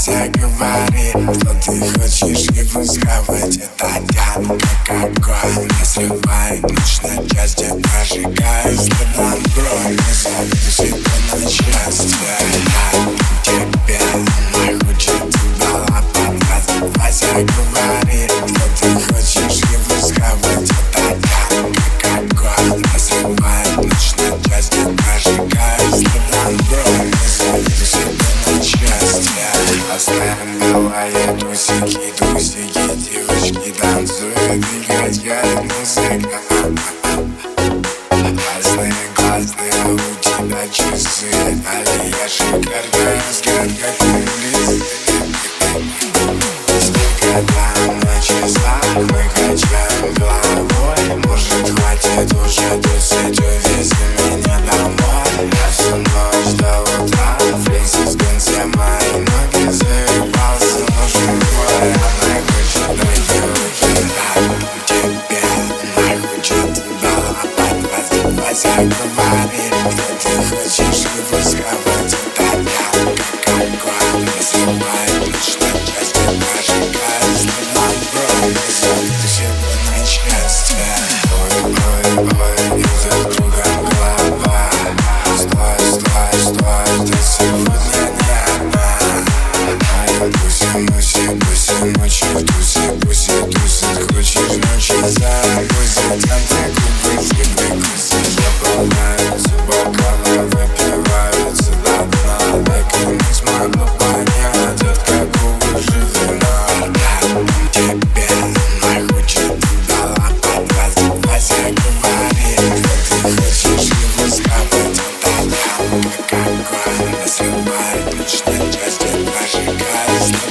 Вася, говори, что ты хочешь, и пускай выйдет огонь, как огонь. Не срывай ночь на части, прожигай следом бронь. Не забудь себя на счастье. Тебя мой хочет дала подкаст. Вася, говори, что ты хочешь, и пускай выйдет огонь, как огонь. Не срывай ночь на части, прожигай следом бронь. Не забудь себя на счастье. Оставим давай тусики, девочки танцуют и качает музыка. Глазные у тебя часы, Алия шикарная, взгляд как близ. Сколько там на часах, мы качаем головой. Может хватит уже тусить, увези меня домой. Я всю ночь до утра, флексис гонся мои ноги. Заебался, но живой, она хочет дойти руки. Тебе она хочет дала подкаст. Вася, говори, что ты хочешь, и пускай выйдет огонь, как огонь. Не срывай ночь на части, прожигай следом бронь. Не забудь себя на счастье. Ой, и за другом голова. Стой, ты сегодня не одна. А я бусим ночью в тусе, тусит. Хочешь ночью закусить, антикубы, прикусить. Заполняются бокалы, выпиваются до дна. Так и не смогу понять, от какого же вина. Тебе мой хочет дала подкаст. Вася, говори, что ты хочешь, и пускай выйдет огонь, как огонь. Не срывай ночь на части, прожигай.